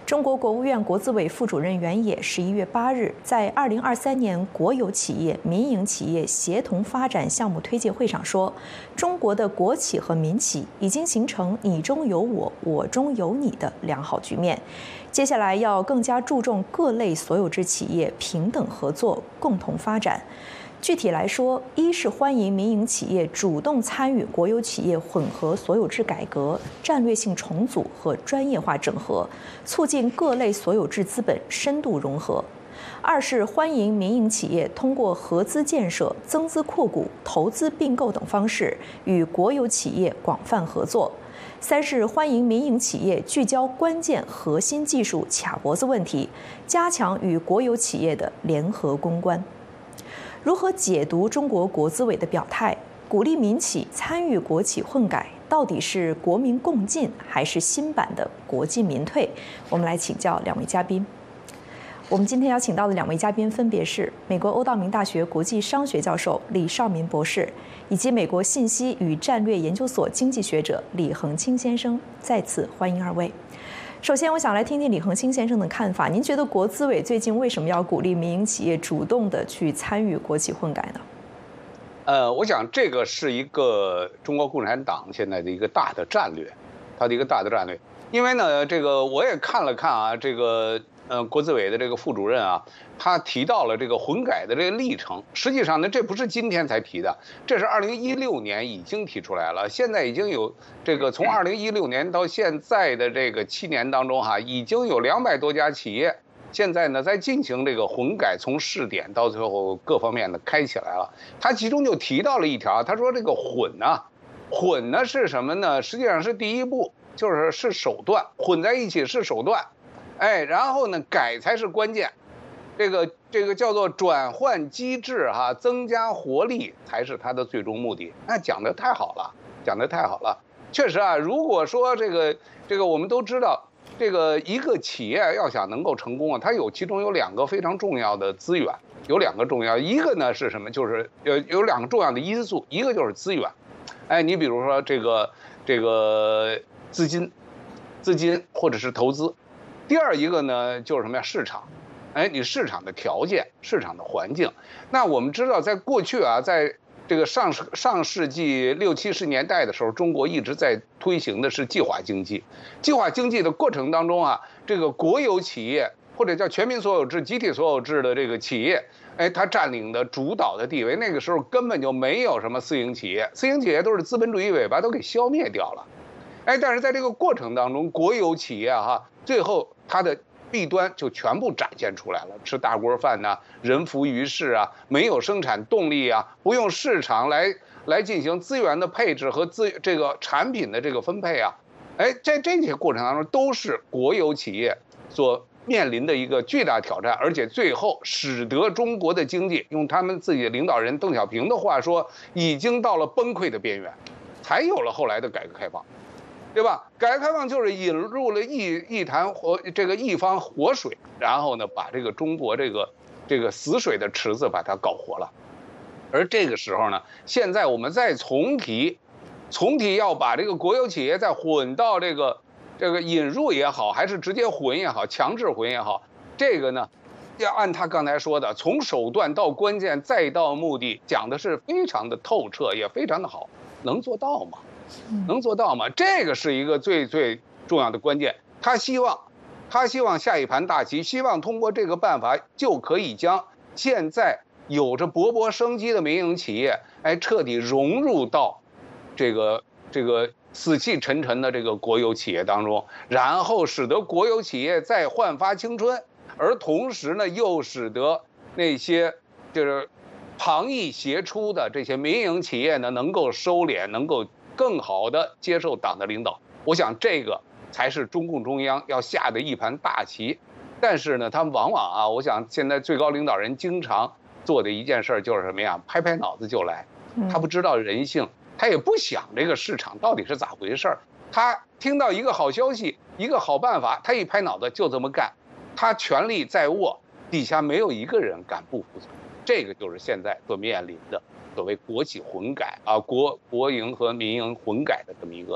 中国国务院国资委副主任袁野11月8日在2023年国有企业、民营企业协同发展项目推介会上说，中国的国企和民企已经形成你中有我、我中有你的良好局面。接下来要更加注重各类所有制企业平等合作、共同发展。具体来说，一是欢迎民营企业主动参与国有企业混合所有制改革、战略性重组和专业化整合，促进各类所有制资本深度融合；二是欢迎民营企业通过合资建设、增资扩股、投资并购等方式与国有企业广泛合作；三是欢迎民营企业聚焦关键核心技术卡脖子问题，加强与国有企业的联合攻关。如何解读中国国资委的表态？鼓励民企参与国企混改，到底是国民共进，还是新版的国进民退？我们来请教两位嘉宾。我们今天邀请到的两位嘉宾分别是美国欧道明大学国际商学教授李绍民博士，以及美国信息与战略研究所经济学者李恒清先生。再次欢迎二位。首先，我想来听听李恒清先生的看法。您觉得国资委最近为什么要鼓励民营企业主动的去参与国企混改呢？ 我想这个是一个中国共产党现在的一个大的战略，它的一个大的战略。因为呢，这个我也看了看啊，这个国资委的这个副主任啊，他提到了这个混改的这个历程。实际上呢，这不是今天才提的，这是2016年已经提出来了。现在已经有这个从2016年到现在的这个7年当中哈，已经有200多家企业现在呢在进行这个混改，从试点到最后各方面的开起来了。他其中就提到了一条，他说这个混呢是什么呢？实际上是第一步，是手段，混在一起是手段。然后呢，改才是关键，这个叫做转换机制哈，增加活力才是它的最终目的。那讲得太好了，讲得太好了。确实啊，如果说这个我们都知道，这个一个企业要想能够成功啊，它其中有2个非常重要的资源，有2个重要，一个呢是什么？就是有2个重要的因素，一个就是资源。你比如说这个资金或者是投资。第二一个呢，就是什么呀？市场，你市场的条件、市场的环境。那我们知道，在过去啊，在这个上世纪60、70年代的时候，中国一直在推行的是计划经济。计划经济的过程当中啊，这个国有企业或者叫全民所有制、集体所有制的这个企业，它占领的主导的地位。那个时候根本就没有什么私营企业，私营企业都是资本主义尾巴都给消灭掉了。但是在这个过程当中，国有企业最后它的弊端就全部展现出来了，吃大锅饭呐，人浮于事啊，没有生产动力啊，不用市场来进行资源的配置和这个产品的这个分配啊，在这些过程当中都是国有企业所面临的一个巨大挑战，而且最后使得中国的经济，用他们自己的领导人邓小平的话说，已经到了崩溃的边缘，才有了后来的改革开放。对吧？改革开放就是引入了一方活水，然后呢，把这个中国这个死水的池子把它搞活了。而这个时候呢，现在我们再重提要把这个国有企业再混到这个引入也好，还是直接混也好，强制混也好，这个呢，要按他刚才说的，从手段到关键再到目的，讲的是非常的透彻，也非常的好，能做到吗？能做到吗？这个是一个最最重要的关键。他希望下一盘大棋，希望通过这个办法就可以将现在有着勃勃生机的民营企业，彻底融入到这个死气沉沉的这个国有企业当中，然后使得国有企业再焕发青春，而同时呢，又使得那些就是旁逸斜出的这些民营企业呢，能够收敛，能够更好的接受党的领导。我想这个才是中共中央要下的一盘大棋。但是呢，他们往往啊，我想现在最高领导人经常做的一件事就是什么呀？拍拍脑子就来。他不知道人性，他也不想这个市场到底是咋回事。他听到一个好消息，一个好办法，他一拍脑子就这么干。他权力在握，底下没有一个人敢不服从。这个就是现在所面临的所谓国企混改啊，国营和民营混改的这么一个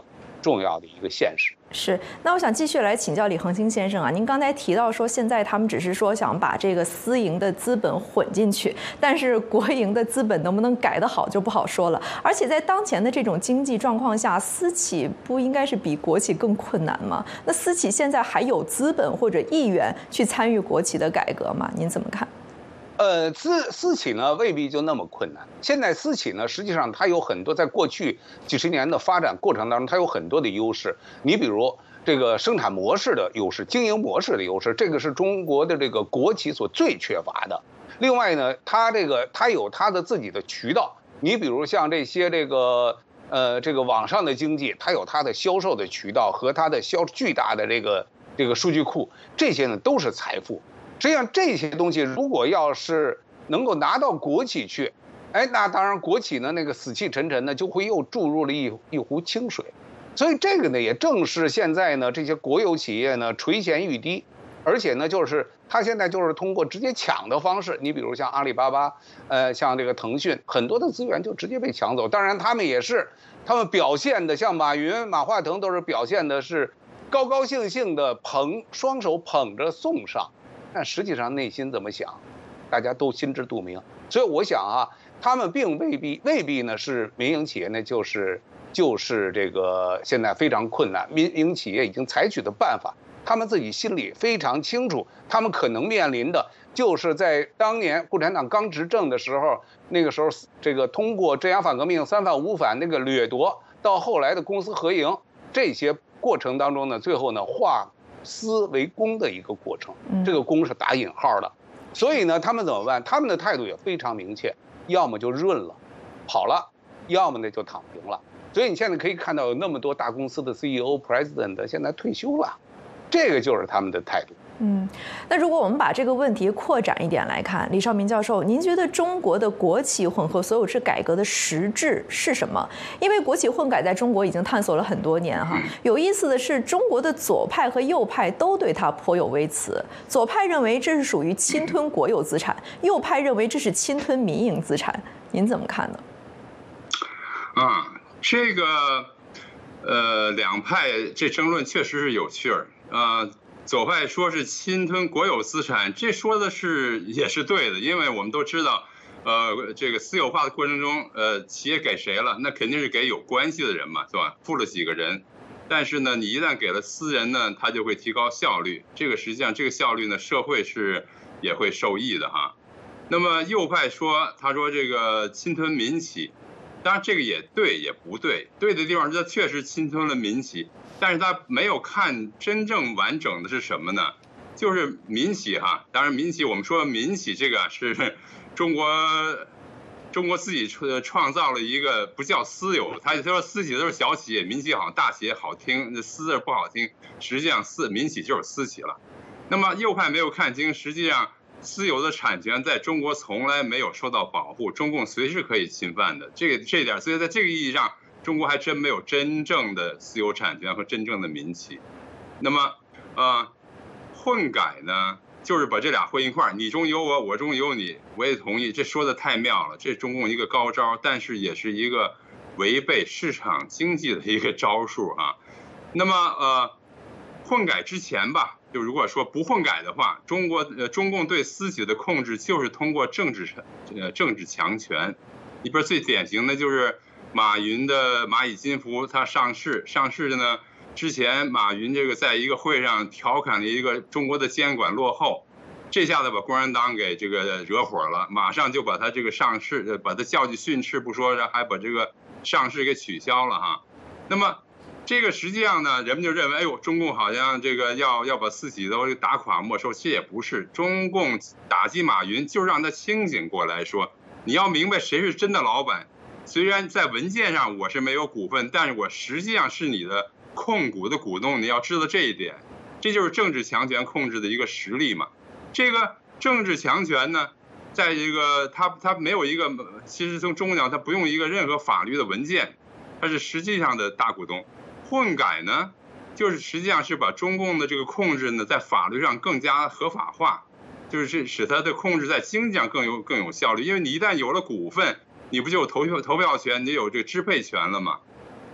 重要的一个现实。 是，那我想继续来请教李恒星先生啊，您刚才提到说，现在他们只是说想把这个私营的资本混进去，但是国营的资本能不能改得好就不好说了。而且在当前的这种经济状况下，私企不应该是比国企更困难吗？那私企现在还有资本或者意愿去参与国企的改革吗？您怎么看？ 私企呢未必就那么困难。现在私企呢，实际上它有很多在过去几十年的发展过程当中，它有很多的优势。你比如这个生产模式的优势、经营模式的优势，这个是中国的这个国企所最缺乏的。另外呢，它有它的自己的渠道。你比如像这些这个网上的经济，它有它的销售的渠道和它的巨大的这个数据库，这些呢都是财富。实际上这些东西如果要是能够拿到国企去，那当然国企呢那个死气沉沉呢就会又注入了一壶清水。所以这个呢也正是现在呢这些国有企业呢垂涎欲滴，而且呢就是它现在就是通过直接抢的方式，你比如像阿里巴巴，像这个腾讯，很多的资源就直接被抢走。当然他们表现的像马云、马化腾都是表现的是高高兴兴的双手捧着送上。但实际上内心怎么想，大家都心知肚明。所以我想啊，他们并未必呢是民营企业呢就是这个现在非常困难。民营企业已经采取的办法，他们自己心里非常清楚，他们可能面临的就是在当年共产党刚执政的时候，那个时候这个通过镇压反革命、三反五反那个掠夺，到后来的公私合营这些过程当中呢，最后呢化私为公的一个过程，这个公是打引号的。所以呢他们怎么办？他们的态度也非常明确，要么就润了跑了，要么呢就躺平了。所以你现在可以看到有那么多大公司的 CEO、President 现在退休了，这个就是他们的态度。 那如果我们把这个问题扩展一点来看，李绍民教授，您觉得中国的国企混合所有制改革的实质是什么？因为国企混改在中国已经探索了很多年哈。有意思的是，中国的左派和右派都对它颇有微词。左派认为这是属于侵吞国有资产，右派认为这是侵吞民营资产。您怎么看呢？ 这个两派这争论确实是有趣儿左派说是侵吞国有资产，这说的也是对的，因为我们都知道，这个私有化的过程中，企业给谁了？那肯定是给有关系的人嘛，是吧？付了几个人，但是呢，你一旦给了私人呢，他就会提高效率。这个实际上这个效率呢，社会也会受益的哈。那么右派他说这个侵吞民企，当然这个也对也不对，对的地方是它确实侵吞了民企。但是他没有看真正完整的是什么呢？就是民企哈，当然民企我们说民企这个是中国自己创造了一个不叫私有，他说私企都是小企业，民企好像大企业好听，私字不好听，实际上民企就是私企了。那么右派没有看清，实际上私有的产权在中国从来没有受到保护，中共随时可以侵犯的这一点，所以在这个意义上。中国还真没有真正的私有产权和真正的民企。那么，混改呢，就是把这俩混一块儿，你中有我，我中有你，我也同意。这说的太妙了，这中共一个高招，但是也是一个违背市场经济的一个招数啊。那么，混改之前吧，就如果说不混改的话，中共对私企的控制就是通过政治强权。里边最典型的就是。马云的蚂蚁金服，它上市的呢，之前马云这个在一个会上调侃了一个中国的监管落后，这下子把共产党给这个惹火了，马上就把他这个上市，把他叫去训斥不说，还把这个上市给取消了哈。那么这个实际上呢，人们就认为，哎呦，中共好像这个要把私企都打垮没收，其实也不是，中共打击马云就让他清醒过来说，你要明白谁是真的老板。虽然在文件上我是没有股份，但是我实际上是你的控股的股东，你要知道这一点，这就是政治强权控制的一个实力嘛。这个政治强权呢，在这个它没有一个，其实从中共讲，它不用一个任何法律的文件，它是实际上的大股东。混改呢，就是实际上是把中共的这个控制呢，在法律上更加合法化，就是使它的控制在经济上更有效率，因为你一旦有了股份。你不就有投票权，你有这个支配权了吗？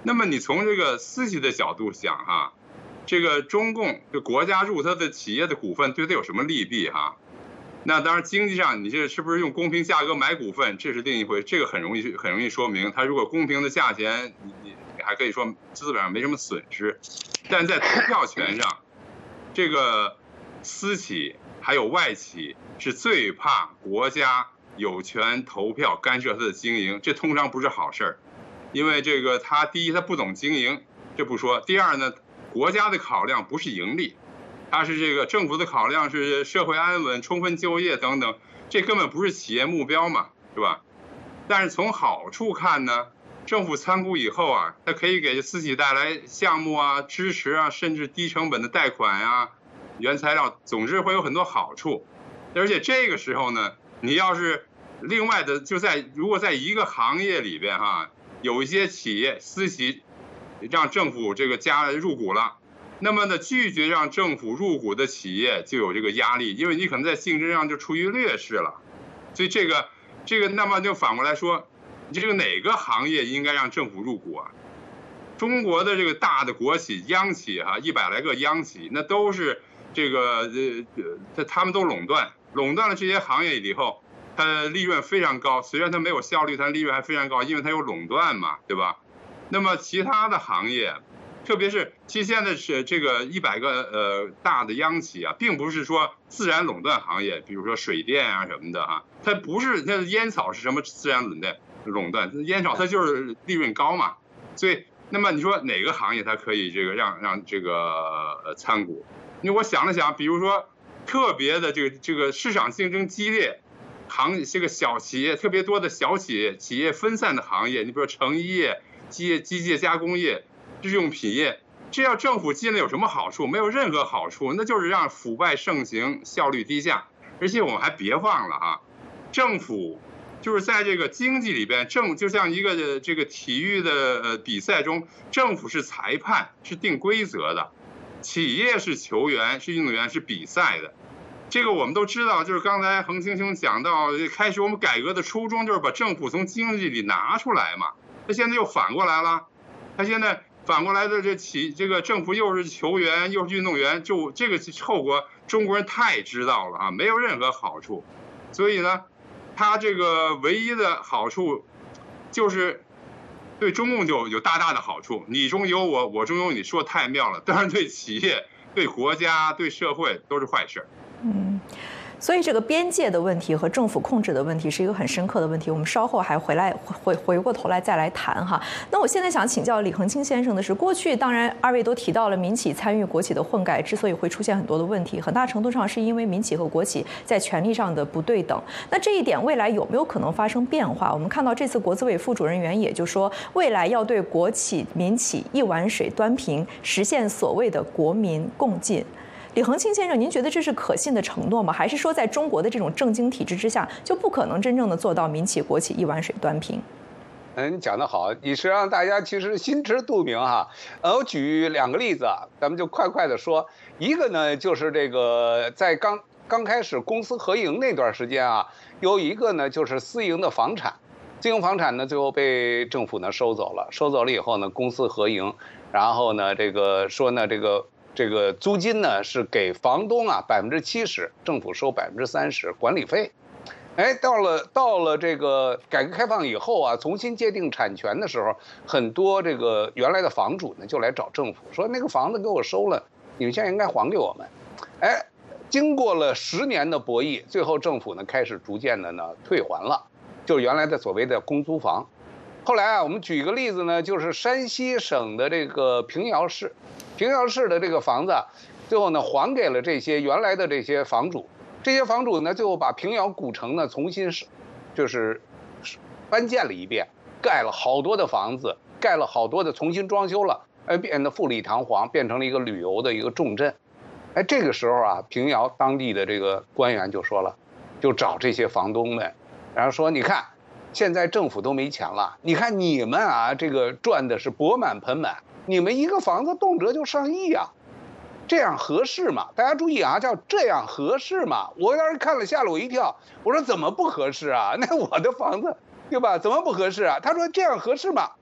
那么你从这个私企的角度想哈，这个中共这国家入它的企业的股份对它有什么利弊哈？那当然经济上你这是不是用公平价格买股份，这是另一回，这个很容易说明。它如果公平的价钱，你还可以说资本上没什么损失，但在投票权上，这个私企还有外企是最怕国家有权投票干涉它的经营，这通常不是好事儿。因为这个他第一他不懂经营，这不说；第二呢，国家的考量不是盈利，它是这个政府的考量是社会安稳、充分就业等等，这根本不是企业目标嘛，是吧？但是从好处看呢，政府参股以后啊，它可以给私企带来项目啊、支持啊，甚至低成本的贷款啊、原材料，总之会有很多好处。而且这个时候呢，你要是另外的如果在一个行业里边哈，有一些企业私企让政府这个入股了，那么呢拒绝让政府入股的企业就有这个压力，因为你可能在竞争上就处于劣势了。所以这个那么就反过来说，这个哪个行业应该让政府入股啊？中国的这个大的国企央企哈，100来个央企，那都是这个他们都垄断了这些行业以后，它利润非常高，虽然它没有效率，它利润还非常高，因为它有垄断嘛，对吧？那么其他的行业，特别是其实现在是这个100个大的央企啊，并不是说自然垄断行业，比如说水电啊什么的啊，它不是，那烟草是什么自然垄断？烟草它就是利润高嘛，所以那么你说哪个行业它可以这个让这个参股？因为我想了想，比如说特别的这个市场竞争激烈。这个小企业特别多的小企业分散的行业，你比如说成衣业、机械加工业、日用品业，这要政府进来有什么好处？没有任何好处，那就是让腐败盛行，效率低下。而且我们还别忘了啊，政府就是在这个经济里边，就像一个这个体育的比赛中，政府是裁判，是定规则的，企业是球员、是运动员、是比赛的。这个我们都知道，就是刚才恒星兄讲到，开始我们改革的初衷就是把政府从经济里拿出来嘛。他现在又反过来了，他现在反过来的这个政府又是球员又是运动员，就这个后果中国人太知道了啊，没有任何好处。所以呢，他这个唯一的好处就是对中共就有大大的好处，你中有我，我中有你，说太妙了。当然对企业、对国家、对社会都是坏事。 所以这个边界的问题和政府控制的问题是一个很深刻的问题，我们稍后还回过头来再来谈哈。那我现在想请教李恒清先生的是，过去当然二位都提到了民企参与国企的混改之所以会出现很多的问题，很大程度上是因为民企和国企在权力上的不对等。那这一点未来有没有可能发生变化？我们看到这次国资委副主任员也就说，未来要对国企、民企一碗水端平，实现所谓的国民共进。李恒清先生，您觉得这是可信的承诺吗？还是说在中国的这种政经体制之下，就不可能真正的做到民企国企一碗水端平？ 你讲得好，你是让大家其实心知肚明哈。我举2个例子啊，咱们就快的说。一个呢，就是这个在刚开始公私合营那段时间啊，有一个呢就是私营的房产，私营房产呢最后被政府呢收走了以后呢，公私合营，然后呢这个说呢这个租金呢是给房东啊70%，政府收30%管理费。到了这个改革开放以后啊，重新界定产权的时候，很多这个原来的房主呢就来找政府说，那个房子给我收了，你们现在应该还给我们。经过了10年的博弈，最后政府呢开始逐渐的呢退还了，就是原来的所谓的公租房。后来啊，我们举一个例子呢，就是山西省的这个平遥市的这个房子，最后呢还给了这些原来的这些房主。这些房主呢，最后把平遥古城呢重新就是翻建了一遍，盖了好多的房子，盖了好多的重新装修了，变得富丽堂皇，变成了一个旅游的一个重镇。这个时候啊，平遥当地的这个官员就说了，就找这些房东们，然后说，你看。现在政府都没钱了，你看你们啊，这个赚的是钵满盆满，你们一个房子动辄就上亿啊，这样合适吗？大家注意啊，叫这样合适吗？我当时看了吓了我一跳，我说怎么不合适啊？那我的房子，对吧？怎么不合适啊？他说这样合适吗？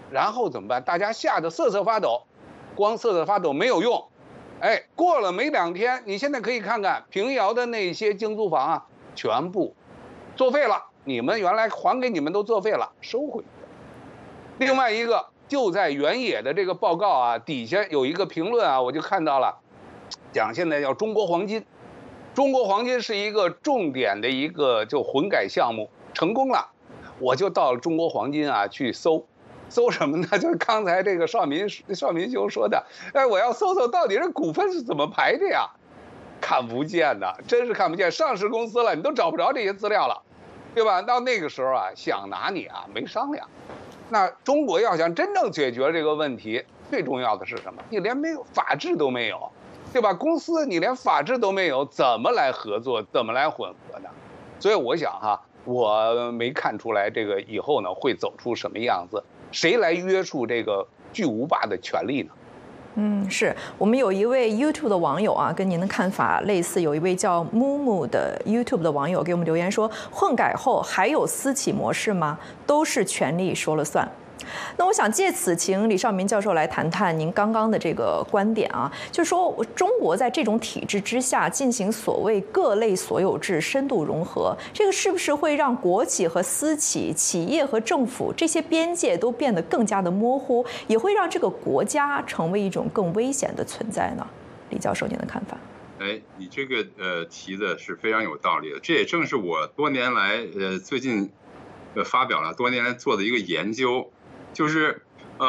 然后怎么办？大家吓得瑟瑟发抖，光瑟瑟发抖没有用。哎，过了没2天，你现在可以看看平遥的那些精租房啊，全部作废了，你们原来还给你们都作废了，收回。另外一个就在原野的这个报告啊底下有一个评论啊，我就看到了，讲现在叫中国黄金，中国黄金是一个重点的一个就混改项目成功了，我就到了中国黄金啊去搜什么呢？就是刚才这个邵民兄说的，哎，我要搜到底这股份是怎么排的呀？看不见的，真是看不见。上市公司了，你都找不着这些资料了，对吧？到那个时候啊，想拿你啊没商量。那中国要想真正解决这个问题，最重要的是什么？你连法治都没有，对吧？公司你连法治都没有，怎么来合作？怎么来混合呢？所以我想哈，我没看出来这个以后呢会走出什么样子。谁来约束这个巨无霸的权利呢？ 是我们有一位 YouTube 的网友啊，跟您的看法类似。有一位叫木木的 YouTube 的网友给我们留言说：混改后还有私企模式吗？都是权力说了算。那我想借此请李绍民教授来谈谈您刚刚的这个观点啊，就是说中国在这种体制之下进行所谓各类所有制深度融合，这个是不是会让国企和私企、企业和政府这些边界都变得更加的模糊，也会让这个国家成为一种更危险的存在呢？李教授，您的看法？ 哎，你这个提的是非常有道理的，这也正是我多年来最近发表了多年来做的一个研究。就是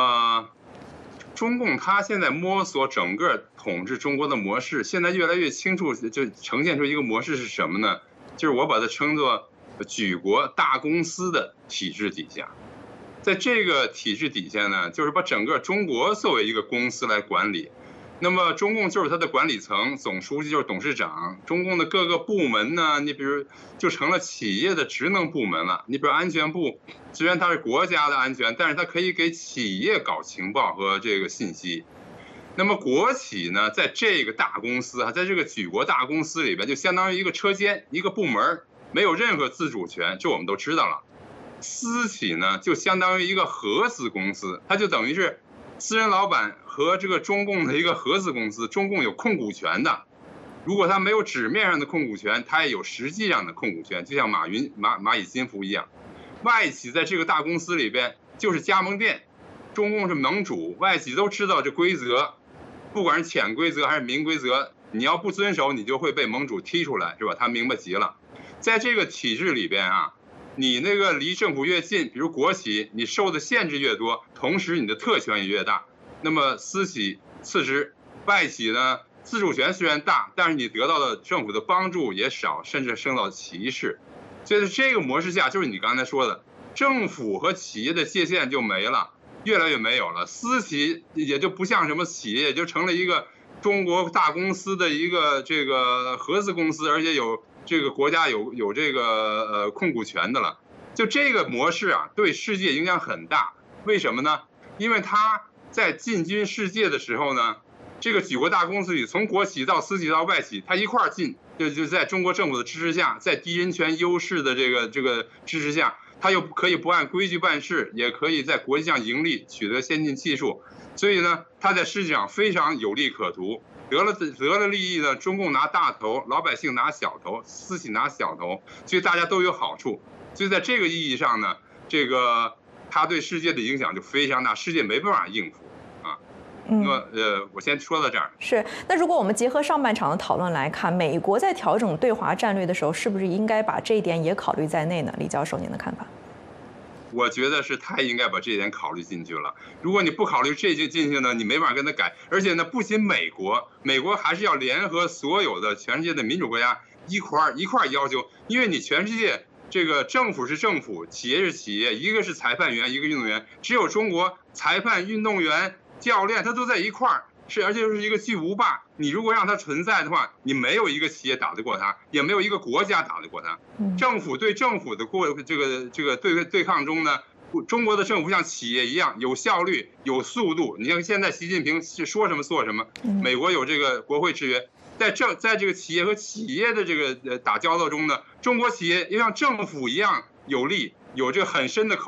中共他现在摸索整个统治中国的模式，现在越来越清楚，就呈现出一个模式是什么呢？就是我把它称作举国大公司的体制底下，在这个体制底下呢，就是把整个中国作为一个公司来管理。那么中共就是它的管理层，总书记就是董事长，中共的各个部门呢，你比如就成了企业的职能部门了。你比如安全部，虽然它是国家的安全，但是它可以给企业搞情报和这个信息。那么国企呢，在这个大公司啊，在这个举国大公司里边，就相当于一个车间、一个部门，没有任何自主权，这我们都知道了。私企呢，就相当于一个合资公司，它就等于是私人老板和这个中共的一个合资公司，中共有控股权的。如果他没有纸面上的控股权，他也有实际上的控股权，就像蚂蚁金服一样。外企在这个大公司里边就是加盟店，中共是盟主，外企都知道这规则，不管是潜规则还是明规则，你要不遵守，你就会被盟主踢出来，是吧？他明白极了。在这个体制里边啊，你那个离政府越近，比如国企，你受的限制越多，同时你的特权也越大。那么私企次之，外企呢，自主权虽然大，但是你得到的政府的帮助也少，甚至受到歧视。所以在这个模式下，就是你刚才说的，政府和企业的界限就没了，越来越没有了。私企也就不像什么企业，就成了一个中国大公司的一个这个合资公司，而且有这个国家有这个控股权的了。就这个模式啊，对世界影响很大。为什么呢？因为它在进军世界的时候呢，这个举国大公司里，从国企到私企到外企，它一块儿进，就在中国政府的支持下，在低人权优势的这个支持下，它又可以不按规矩办事，也可以在国际上盈利，取得先进技术。所以呢，它在世界上非常有利可图。得了利益呢，中共拿大头，老百姓拿小头，私企拿小头，所以大家都有好处。所以在这个意义上呢，这个它对世界的影响就非常大，世界没办法应付啊。那么我先说到这儿。 是。那如果我们结合上半场的讨论来看，美国在调整对华战略的时候，是不是应该把这一点也考虑在内呢？李教授，您的看法？ 我觉得是他应该把这一点考虑进去了。如果你不考虑这些进去呢，你没法跟他改。而且呢，不仅美国还是要联合所有的全世界的民主国家一块要求，因为你全世界这个政府是政府，企业是企业，一个是裁判员，一个运动员，只有中国裁判、运动员、教练他都在一块儿，而且是一个巨无霸。你如果让它存在的话，你没有一个企业打得过它，也没有一个国家打得过它。政府对政府的这个对抗中呢，中国的政府像企业一样有效率、有速度。你看现在习近平是说什么做什么，美国有这个国会制约，在这个企业和企业的这个打交道中呢，中国企业又像政府一样有力，有这个很深的口袋，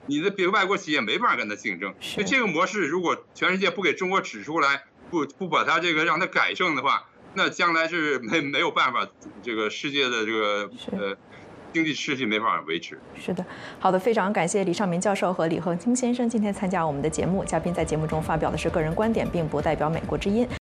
你的别的外国企业没办法跟它竞争。所以这个模式如果全世界不给中国指出来，不把它这个让它改正的话，那将来是没有办法，这个世界的这个经济秩序没办法维持。 是的，好的，非常感谢李尚明教授和李恒清先生今天参加我们的节目。嘉宾在节目中发表的是个人观点，并不代表美国之音。